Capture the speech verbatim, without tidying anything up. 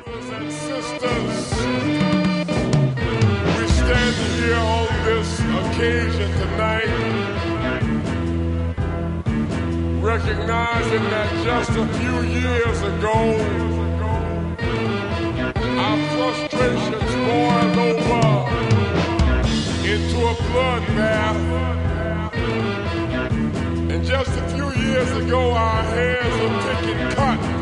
Brothers and sisters, we stand here on this occasion tonight, recognizing that just a few years ago, our frustrations boiled over into a bloodbath. And just a few years ago, our hairs were picking cotton.